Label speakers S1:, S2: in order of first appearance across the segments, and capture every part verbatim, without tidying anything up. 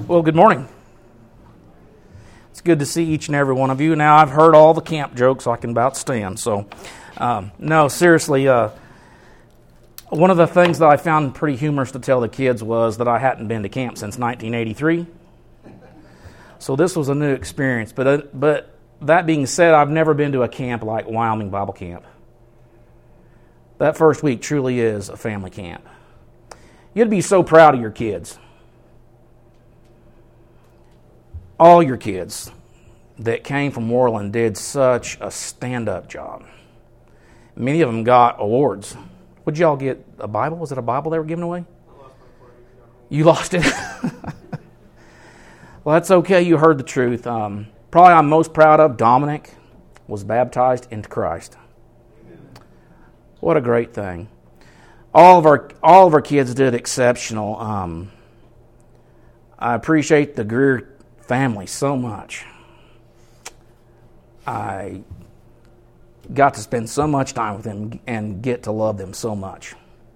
S1: Well, good morning. It's good to see each and every one of you. Now, I've heard all the camp jokes, so I can about stand. So, um, no, seriously, uh, one of the things that I found pretty humorous to tell the kids was that I hadn't been to camp since nineteen eighty-three. So this was a new experience. But uh, but that being said, I've never been to a camp like Wyoming Bible Camp. That first week truly is a family camp. You'd be so proud of your kids. All your kids that came from Worland did such a stand-up job. Many of them got awards. Would y'all get a Bible? Was it a Bible they were giving away? I lost my part. You lost it? Well, that's okay. You heard the truth. Um, probably I'm most proud of Dominic was baptized into Christ. What a great thing. All of our all of our kids did exceptional. Um, I appreciate the Greer family so much. I got to spend so much time with them and get to love them so much.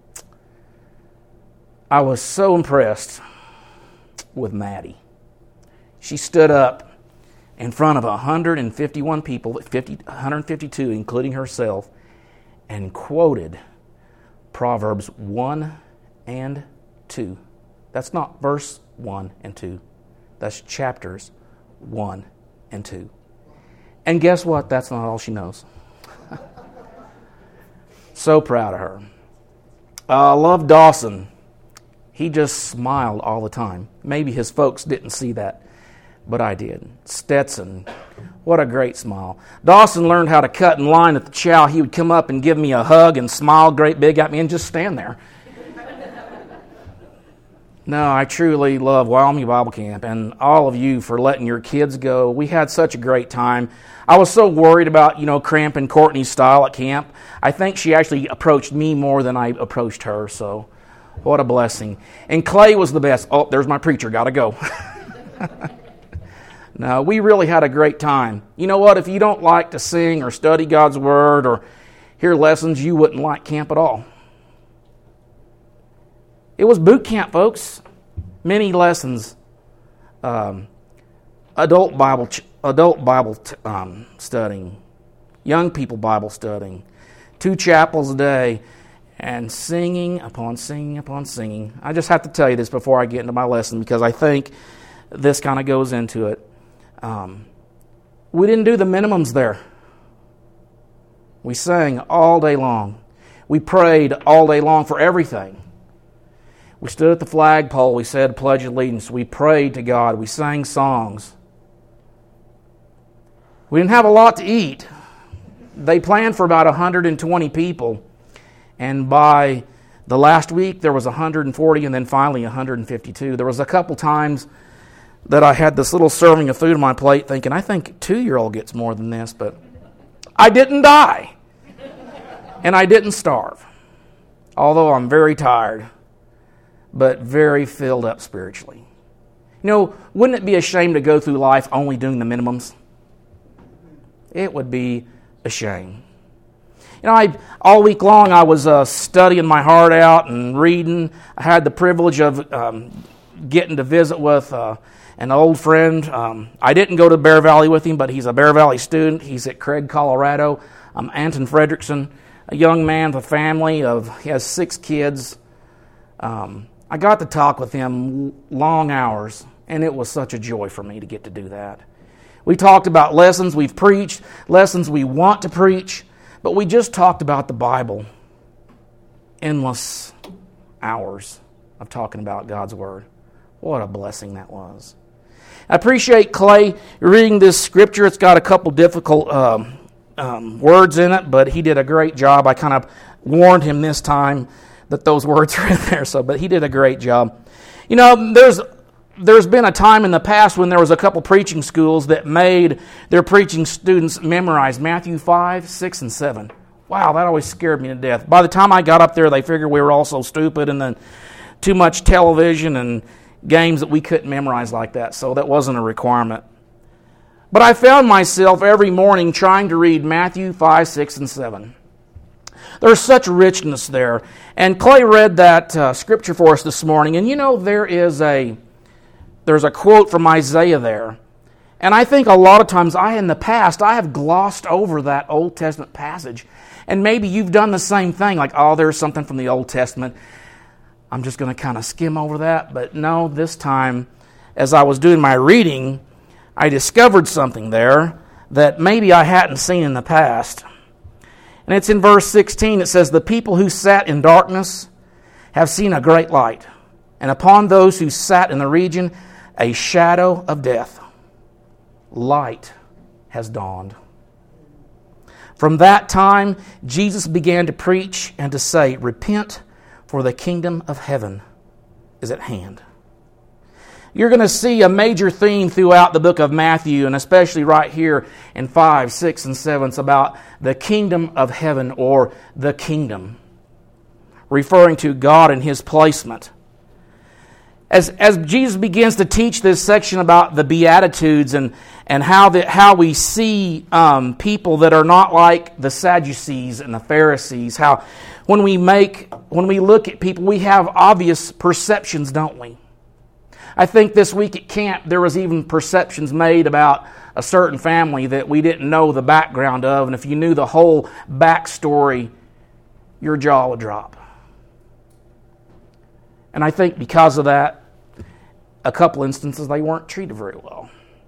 S1: I was so impressed with Maddie. She stood up in front of one hundred fifty-one people, fifty, one hundred fifty-two including herself, and quoted Proverbs one and two. That's not verse one and two. That's chapters one and two. And guess what? That's not all she knows. So proud of her. I uh, love Dawson. He just smiled all the time. Maybe his folks didn't see that, but I did. Stetson, what a great smile. Dawson learned how to cut in line at the chow. He would come up and give me a hug and smile great big at me and just stand there. No, I truly love Wyoming Bible Camp and all of you for letting your kids go. We had such a great time. I was so worried about, you know, cramping Courtney's style at camp. I think she actually approached me more than I approached her, so what a blessing. And Clay was the best. Oh, there's my preacher. Got to go. No, we really had a great time. You know what? If you don't like to sing or study God's Word or hear lessons, you wouldn't like camp at all. It was boot camp, folks. Many lessons, um, adult Bible, adult Bible um, studying, young people Bible studying, two chapels a day, and singing upon singing upon singing. I just have to tell you this before I get into my lesson because I think this kind of goes into it. Um, we didn't do the minimums there. We sang all day long. We prayed all day long for everything. We stood at the flagpole. We said Pledge of Allegiance. We prayed to God. We sang songs. We didn't have a lot to eat. They planned for about one hundred twenty people. And by the last week, there was one hundred forty and then finally one hundred fifty-two. There was a couple times that I had this little serving of food on my plate thinking, I think a two-year-old gets more than this, but I didn't die. And I didn't starve. Although I'm very tired, but very filled up spiritually. You know, wouldn't it be a shame to go through life only doing the minimums? It would be a shame. You know, I all week long I was uh, studying my heart out and reading. I had the privilege of um, getting to visit with uh, an old friend. Um, I didn't go to Bear Valley with him, but he's a Bear Valley student. He's at Craig, Colorado. Um, Anton Fredrickson, a young man with a family of, he has six kids. Um, I got to talk with him long hours, and it was such a joy for me to get to do that. We talked about lessons we've preached, lessons we want to preach, but we just talked about the Bible. Endless hours of talking about God's Word. What a blessing that was. I appreciate Clay reading this scripture. It's got a couple difficult um, um, words in it, but he did a great job. I kind of warned him this time that those words are in there, so but he did a great job. You know, there's there's been a time in the past when there was a couple preaching schools that made their preaching students memorize Matthew five, six, and seven. Wow, that always scared me to death. By the time I got up there, they figured we were all so stupid and then too much television and games that we couldn't memorize like that, so that wasn't a requirement. But I found myself every morning trying to read Matthew five, six, and seven. There's such richness there. And Clay read that uh, scripture for us this morning. And you know, there is a there's a quote from Isaiah there. And I think a lot of times I, in the past, I have glossed over that Old Testament passage. And maybe you've done the same thing, like, oh, there's something from the Old Testament. I'm just going to kind of skim over that. But no, this time, as I was doing my reading, I discovered something there that maybe I hadn't seen in the past. And it's in verse sixteen. It says, "The people who sat in darkness have seen a great light, and upon those who sat in the region, a shadow of death. Light has dawned." From that time, Jesus began to preach and to say, "Repent, for the kingdom of heaven is at hand." You're going to see a major theme throughout the book of Matthew, and especially right here in five, six, and seven. It's about the kingdom of heaven, or the kingdom, referring to God and His placement. As, as Jesus begins to teach this section about the Beatitudes and, and how, the, how we see um, people that are not like the Sadducees and the Pharisees, how when we make when we look at people, we have obvious perceptions, don't we? I think this week at camp there was even perceptions made about a certain family that we didn't know the background of, and if you knew the whole backstory, your jaw would drop. And I think because of that, a couple instances they weren't treated very well.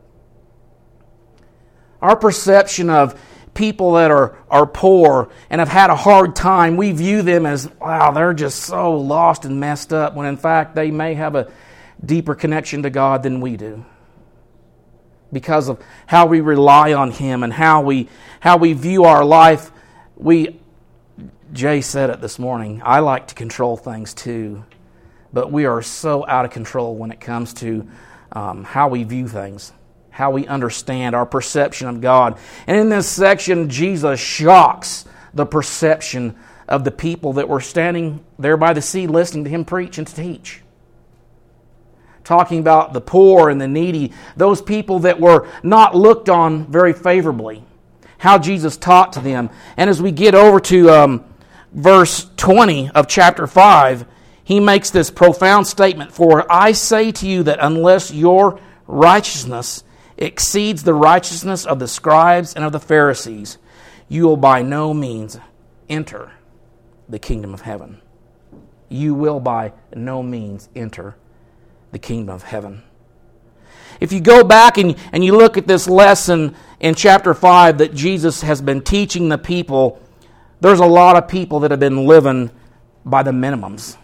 S1: Our perception of people that are, are poor and have had a hard time, we view them as, wow, they're just so lost and messed up, when in fact they may have a deeper connection to God than we do, because of how we rely on Him and how we how we view our life. We, Jay said it this morning, I like to control things too, but we are so out of control when it comes to um, how we view things, how we understand our perception of God. And in this section, Jesus shocks the perception of the people that were standing there by the sea listening to Him preach and to teach. Talking about the poor and the needy, those people that were not looked on very favorably, how Jesus taught to them. And as we get over to um, verse twenty of chapter five, He makes this profound statement, "For I say to you that unless your righteousness exceeds the righteousness of the scribes and of the Pharisees, you will by no means enter the kingdom of heaven." You will by no means enter the kingdom of heaven. If you go back and, and you look at this lesson in chapter five that Jesus has been teaching the people, there's a lot of people that have been living by the minimums.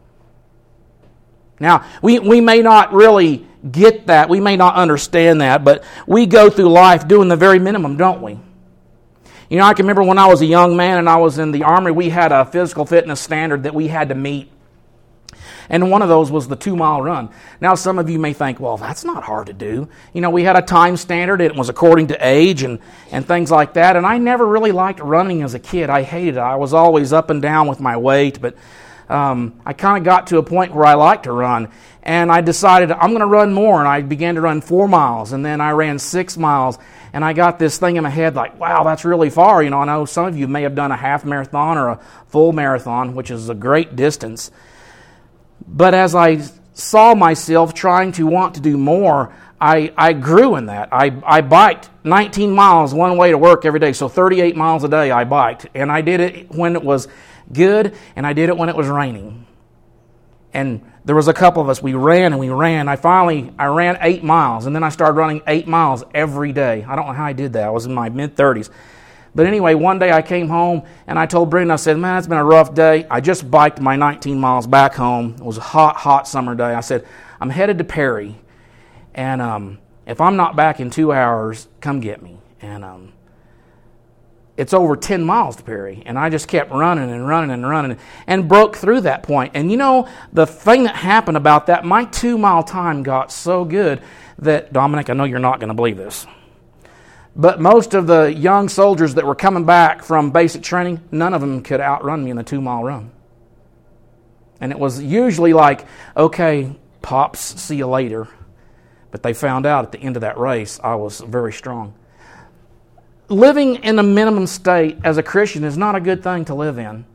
S1: Now, we, we may not really get that, we may not understand that, but we go through life doing the very minimum, don't we? You know, I can remember when I was a young man and I was in the Army, we had a physical fitness standard that we had to meet. And one of those was the two-mile run. Now, some of you may think, well, that's not hard to do. You know, we had a time standard. It was according to age and, and things like that. And I never really liked running as a kid. I hated it. I was always up and down with my weight. But um, I kind of got to a point where I liked to run. And I decided I'm going to run more. And I began to run four miles. And then I ran six miles. And I got this thing in my head like, wow, that's really far. You know, I know some of you may have done a half marathon or a full marathon, which is a great distance. But as I saw myself trying to want to do more, I, I grew in that. I, I biked nineteen miles one way to work every day, so thirty-eight miles a day I biked. And I did it when it was good, and I did it when it was raining. And there was a couple of us, we ran and we ran. I finally, I ran eight miles, and then I started running eight miles every day. I don't know how I did that. I was in my mid-thirties. But anyway, one day I came home and I told Brendan, I said, man, it's been a rough day. I just biked my nineteen miles back home. It was a hot, hot summer day. I said, I'm headed to Perry. And um, if I'm not back in two hours, come get me. And um, it's over ten miles to Perry. And I just kept running and running and running and broke through that point. And you know, the thing that happened about that, my two-mile time got so good that, Dominic, I know you're not going to believe this, but most of the young soldiers that were coming back from basic training, none of them could outrun me in the two-mile run. And it was usually like, okay, Pops, see you later. But they found out at the end of that race I was very strong. Living in a minimum state as a Christian is not a good thing to live in.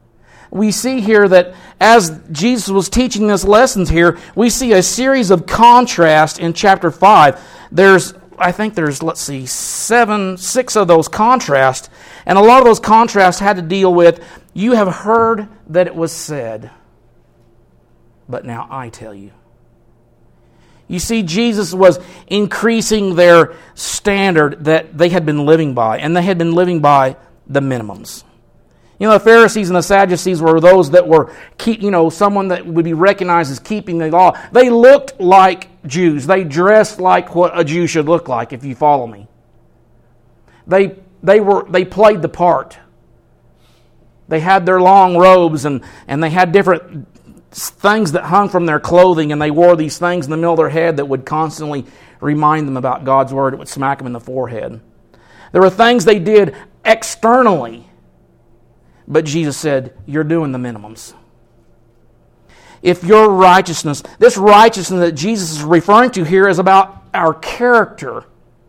S1: we see here that as Jesus was teaching us lessons here, we see a series of contrasts in chapter five. There's, I think there's, let's see, seven, six of those contrasts. And a lot of those contrasts had to deal with, you have heard that it was said, but now I tell you. You see, Jesus was increasing their standard that they had been living by, and they had been living by the minimums. You know, the Pharisees and the Sadducees were those that were, keep, you know, someone that would be recognized as keeping the law. They looked like Jews. They dressed like what a Jew should look like, if you follow me. They they were they played the part. They had their long robes and, and they had different things that hung from their clothing, and they wore these things in the middle of their head that would constantly remind them about God's Word. It would smack them in the forehead. There were things they did externally. But Jesus said, you're doing the minimums. If your righteousness, this righteousness that Jesus is referring to here is about our character.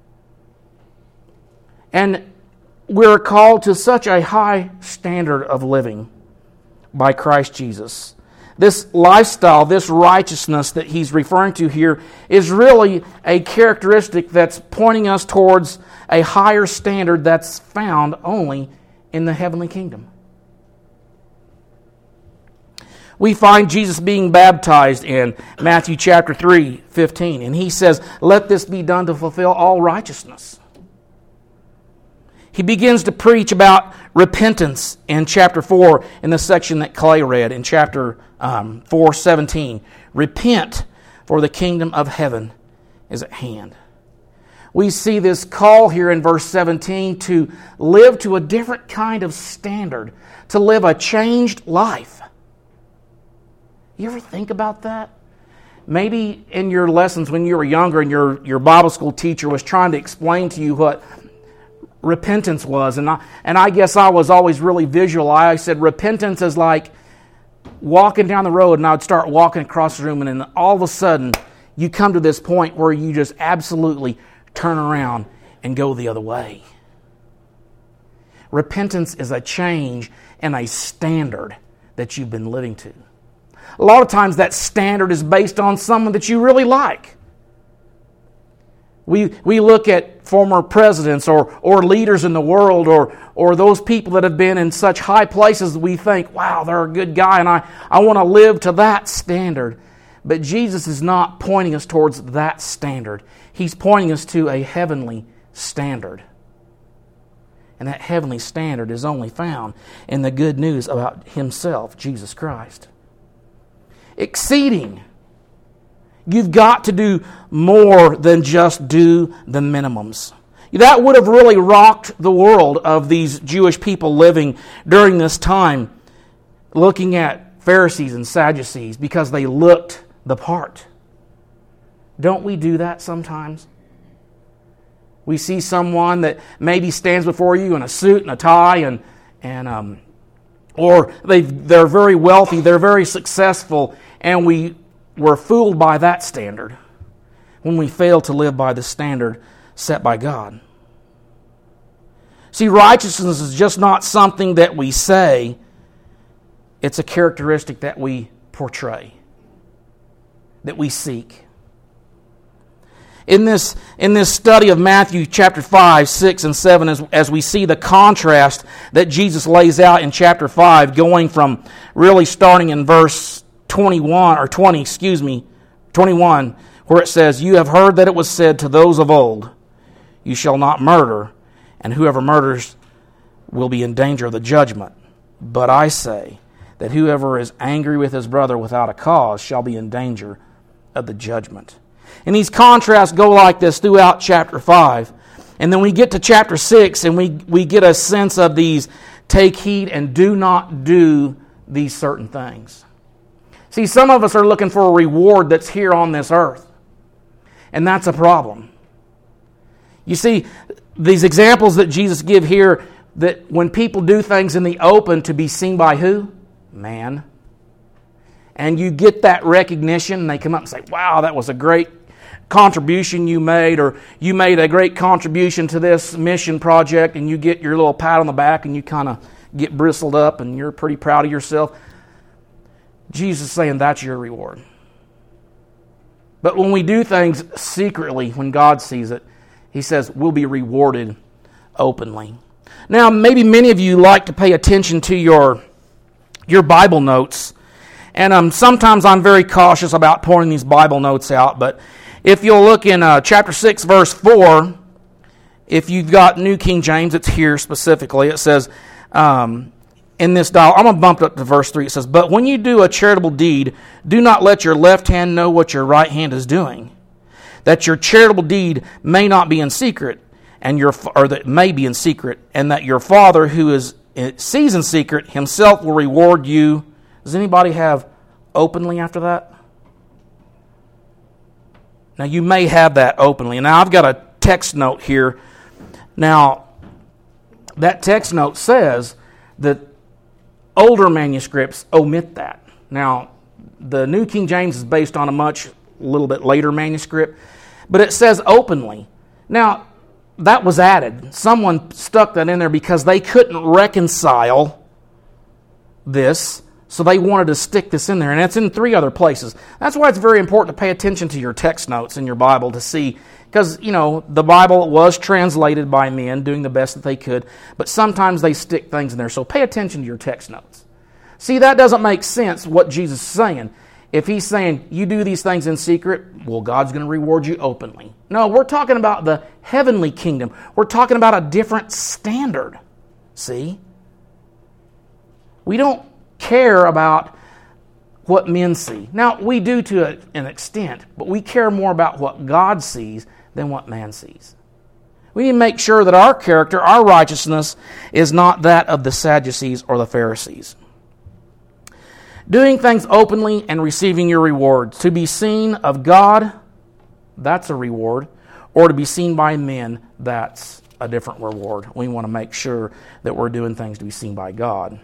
S1: And we're called to such a high standard of living by Christ Jesus. This lifestyle, this righteousness that he's referring to here is really a characteristic that's pointing us towards a higher standard that's found only in the heavenly kingdom. We find Jesus being baptized in Matthew chapter three, fifteen. And he says, let this be done to fulfill all righteousness. He begins to preach about repentance in chapter four, in the section that Clay read, in chapter um, four, seventeen. Repent, for the kingdom of heaven is at hand. We see this call here in verse seventeen to live to a different kind of standard, to live a changed life. You ever think about that? Maybe in your lessons when you were younger and your, your Bible school teacher was trying to explain to you what repentance was. And I, and I guess I was always really visual. I said repentance is like walking down the road, and I would start walking across the room, and then all of a sudden you come to this point where you just absolutely turn around and go the other way. Repentance is a change and a standard that you've been living to. A lot of times that standard is based on someone that you really like. We we look at former presidents or, or leaders in the world or, or those people that have been in such high places that we think, wow, they're a good guy and I, I want to live to that standard. But Jesus is not pointing us towards that standard. He's pointing us to a heavenly standard. And that heavenly standard is only found in the good news about Himself, Jesus Christ. Exceeding. You've got to do more than just do the minimums. That would have really rocked the world of these Jewish people living during this time, looking at Pharisees and Sadducees because they looked the part. Don't we do that sometimes? We see someone that maybe stands before you in a suit and a tie and and um, or they they're very wealthy, they're very successful, and we were fooled by that standard when we fail to live by the standard set by God. See, righteousness is just not something that we say, it's a characteristic that we portray, that we seek. In this, in this study of Matthew chapter five, six, and seven, as, as we see the contrast that Jesus lays out in chapter five, going from really starting in verse twenty-one, or twenty, excuse me, twenty-one, where it says, you have heard that it was said to those of old, you shall not murder, and whoever murders will be in danger of the judgment. But I say that whoever is angry with his brother without a cause shall be in danger of the judgment. And these contrasts go like this throughout chapter five. And then we get to chapter six and we, we get a sense of these take heed and do not do these certain things. See, some of us are looking for a reward that's here on this earth. And that's a problem. You see, these examples that Jesus give here, that when people do things in the open to be seen by who? Man. And you get that recognition and they come up and say, wow, that was a great contribution you made, or you made a great contribution to this mission project, and you get your little pat on the back and you kind of get bristled up and you're pretty proud of yourself. Jesus is saying that's your reward. But when we do things secretly, when God sees it, He says we'll be rewarded openly. Now, maybe many of you like to pay attention to your, your Bible notes. And um, sometimes I'm very cautious about pouring these Bible notes out. But if you'll look in uh, chapter six, verse four, if you've got New King James, it's here specifically. It says, um, in this dial, I'm going to bump it up to verse three. It says, "But when you do a charitable deed, do not let your left hand know what your right hand is doing, that your charitable deed may not be in secret, and your or that may be in secret, and that your Father who is sees in secret Himself will reward you." Does anybody have openly after that? Now, you may have that openly. Now, I've got a text note here. Now, that text note says that older manuscripts omit that. Now, the New King James is based on a much, little bit later manuscript, but it says openly. Now, that was added. Someone stuck that in there because they couldn't reconcile this, so they wanted to stick this in there, and it's in three other places. That's why it's very important to pay attention to your text notes in your Bible to see, because, you know, the Bible was translated by men doing the best that they could, but sometimes they stick things in there, so pay attention to your text notes. See, that doesn't make sense what Jesus is saying. If He's saying, you do these things in secret, well, God's going to reward you openly. No, we're talking about the heavenly kingdom. We're talking about a different standard. See? We don't care about what men see. Now, we do to an extent, but we care more about what God sees than what man sees. We need to make sure that our character, our righteousness, is not that of the Sadducees or the Pharisees. Doing things openly and receiving your reward. To be seen of God, that's a reward. Or to be seen by men, that's a different reward. We want to make sure that we're doing things to be seen by God.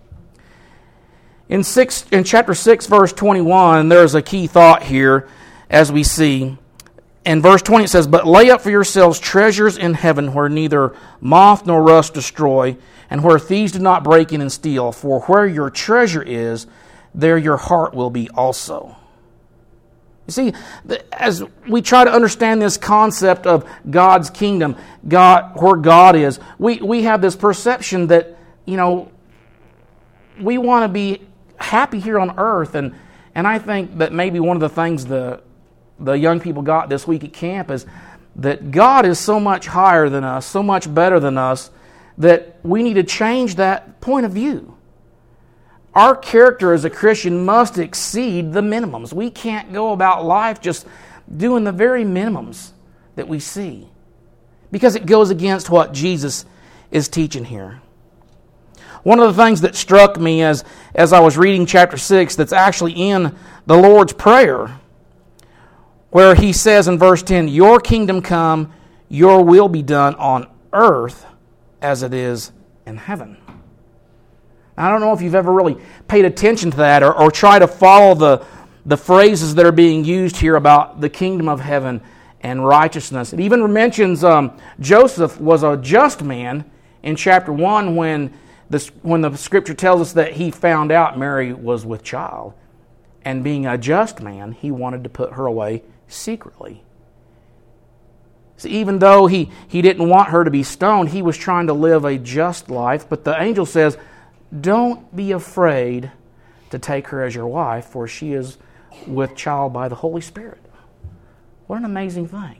S1: In six, in chapter six, verse twenty-one, there's a key thought here as we see. In verse twenty it says, "But lay up for yourselves treasures in heaven where neither moth nor rust destroy, and where thieves do not break in and steal. For where your treasure is, there your heart will be also." You see, as we try to understand this concept of God's kingdom, God, where God is, we, we have this perception that, you know, we want to be happy here on earth. And, and I think that maybe one of the things the, the young people got this week at camp is that God is so much higher than us, so much better than us, that we need to change that point of view. Our character as a Christian must exceed the minimums. We can't go about life just doing the very minimums that we see, because it goes against what Jesus is teaching here. One of the things that struck me as, as I was reading chapter six, that's actually in the Lord's Prayer, where He says in verse ten, "Your kingdom come, your will be done on earth as it is in heaven." I don't know if you've ever really paid attention to that or, or try to follow the, the phrases that are being used here about the kingdom of heaven and righteousness. It even mentions um, Joseph was a just man in chapter one when the, when the scripture tells us that he found out Mary was with child. And being a just man, he wanted to put her away secretly. So even though he, he didn't want her to be stoned, he was trying to live a just life. But the angel says, "Don't be afraid to take her as your wife, for she is with child by the Holy Spirit." What an amazing thing.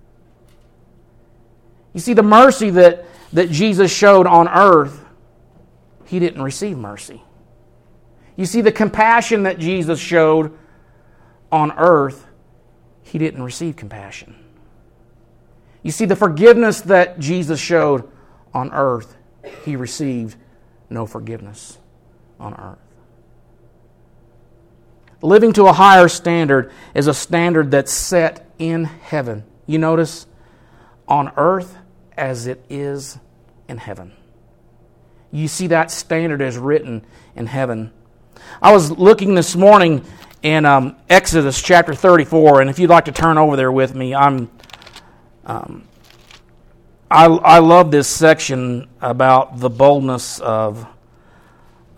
S1: You see, the mercy that, that Jesus showed on earth, He didn't receive mercy. You see, the compassion that Jesus showed on earth, He didn't receive compassion. You see, the forgiveness that Jesus showed on earth, He received no forgiveness on earth. Living to a higher standard is a standard that's set in heaven. You notice, on earth as it is in heaven. You see that standard is written in heaven. I was looking this morning in um, Exodus chapter thirty-four, and if you'd like to turn over there with me, I'm um, I, I love this section about the boldness of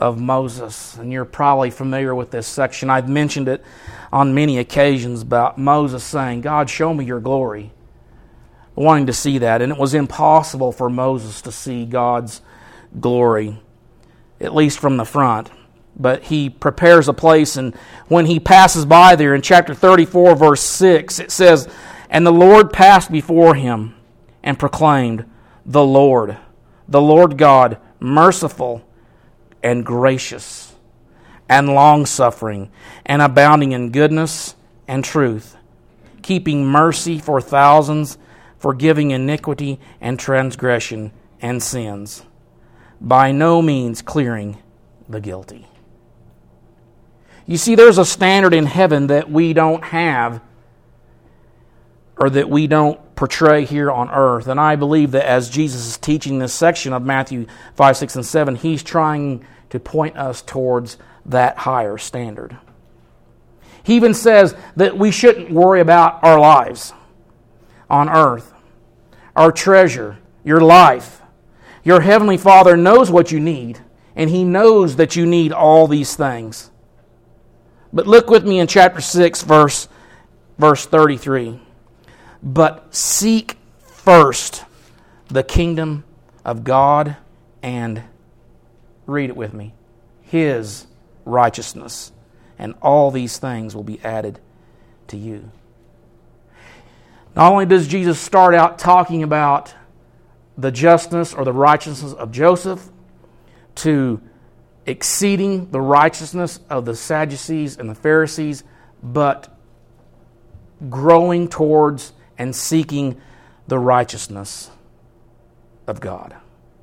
S1: of Moses. And you're probably familiar with this section. I've mentioned it on many occasions about Moses saying, God, show me your glory. Wanting to see that. And it was impossible for Moses to see God's glory, at least from the front. But he prepares a place, and when he passes by there in chapter thirty-four, verse six, it says, And the Lord passed before him and proclaimed, The Lord, the Lord God, merciful and gracious, and long-suffering, and abounding in goodness and truth, keeping mercy for thousands, forgiving iniquity and transgression and sins, by no means clearing the guilty. You see, there's a standard in heaven that we don't have, or that we don't portray here on earth. And I believe that as Jesus is teaching this section of Matthew five, six, and seven, He's trying to point us towards that higher standard. He even says that we shouldn't worry about our lives on earth, our treasure, your life. Your Heavenly Father knows what you need, and He knows that you need all these things. But look with me in chapter six, verse, verse thirty-three. But seek first the kingdom of God and, read it with me, His righteousness, and all these things will be added to you. Not only does Jesus start out talking about the justness or the righteousness of Joseph, to exceeding the righteousness of the Sadducees and the Pharisees, but growing towards and seeking the righteousness of God.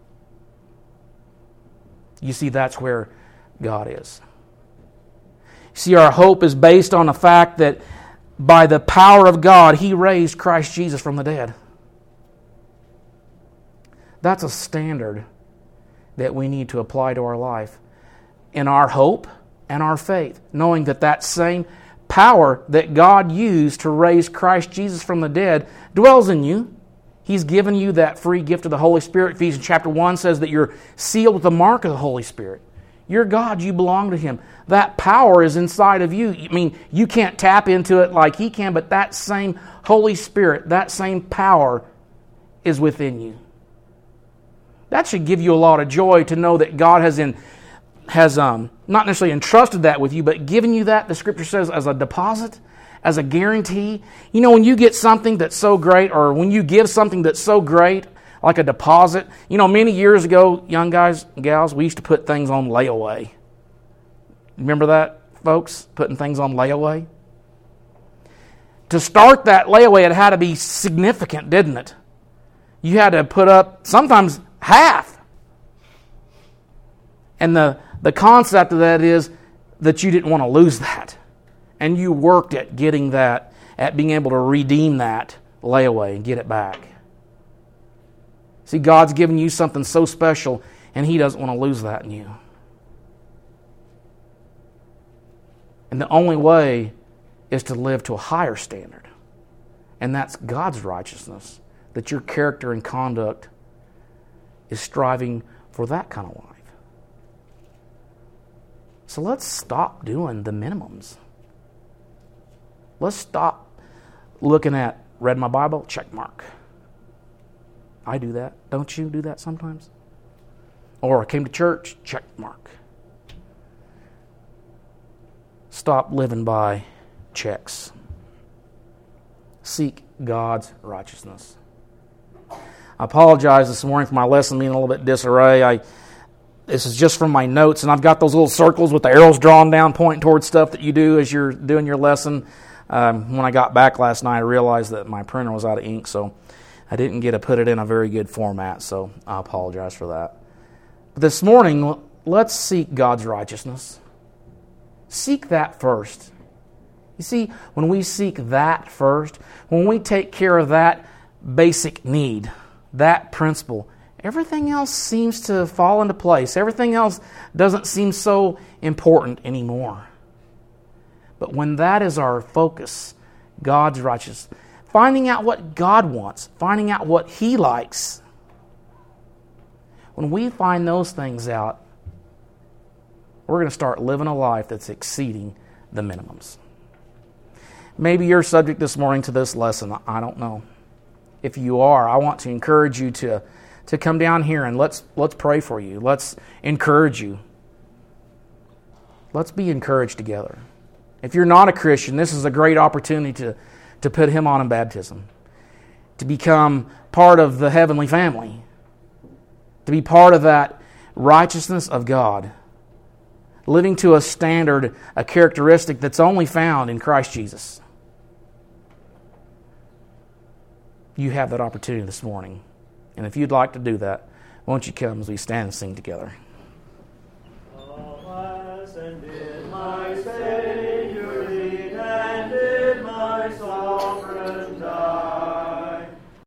S1: You see, that's where God is. See, our hope is based on the fact that by the power of God, He raised Christ Jesus from the dead. That's a standard that we need to apply to our life in our hope and our faith, knowing that that same power that God used to raise Christ Jesus from the dead dwells in you. He's given you that free gift of the Holy Spirit. Ephesians chapter one says that you're sealed with the mark of the Holy Spirit. You're God, you belong to Him. That power is inside of you. I mean, you can't tap into it like He can, but that same Holy Spirit, that same power is within you. That should give you a lot of joy to know that God has in has um, not necessarily entrusted that with you, but given you that, the Scripture says, as a deposit, as a guarantee. You know, when you get something that's so great, or when you give something that's so great, like a deposit. You know, many years ago, young guys and gals, we used to put things on layaway. Remember that, folks? Putting things on layaway? To start that layaway, it had to be significant, didn't it? You had to put up sometimes half. And the, the concept of that is that you didn't want to lose that. And you worked at getting that, at being able to redeem that layaway and get it back. See, God's given you something so special, and He doesn't want to lose that in you. And the only way is to live to a higher standard. And that's God's righteousness. That your character and conduct is striving for that kind of life. So let's stop doing the minimums. Let's stop looking at, read my Bible, check mark. I do that. Don't you do that sometimes? Or I came to church, check mark. Stop living by checks. Seek God's righteousness. I apologize this morning for my lesson being a little bit disarray. I This is just from my notes, and I've got those little circles with the arrows drawn down pointing towards stuff that you do as you're doing your lesson. Um, when I got back last night, I realized that my printer was out of ink, so I didn't get to put it in a very good format, so I apologize for that. But this morning, let's seek God's righteousness. Seek that first. You see, when we seek that first, when we take care of that basic need, that principle, everything else seems to fall into place. Everything else doesn't seem so important anymore. But when that is our focus, God's righteousness, finding out what God wants, finding out what He likes, when we find those things out, we're going to start living a life that's exceeding the minimums. Maybe you're subject this morning to this lesson. I don't know. If you are, I want to encourage you to, to come down here and let's let's pray for you. Let's encourage you. Let's be encouraged together. If you're not a Christian, this is a great opportunity to, to put Him on in baptism, to become part of the heavenly family, to be part of that righteousness of God, living to a standard, a characteristic that's only found in Christ Jesus. You have that opportunity this morning. And if you'd like to do that, won't you come as we stand and sing together?